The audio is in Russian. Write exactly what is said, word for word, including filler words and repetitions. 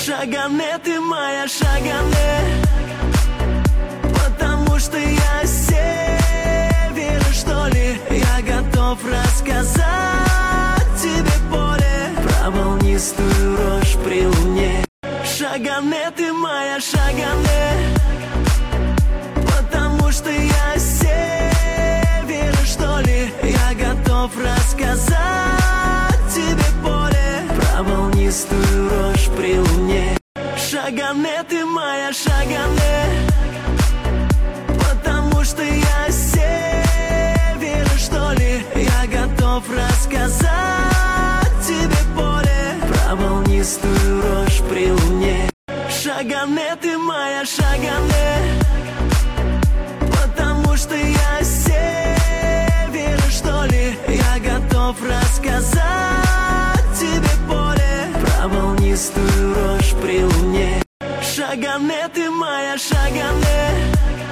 Шагане, ты моя Шагане, потому что я север, что ли. Я готов рассказать тебе поле про волнистую рожь при луне. Шагане, ты моя Шагане, потому что я север, что ли. Я готов рассказать тебе поле про волнистую рожь при луне. Шагане, ты моя Шагане, потому что я север, что ли. Я готов рассказать тебе поле про волнистую рожь при луне. Шагане, ты моя Шагане, потому что я север, что ли. Я готов рассказать тебе поле про волнистую рожь при луне. Шагане, ты моя Шагане,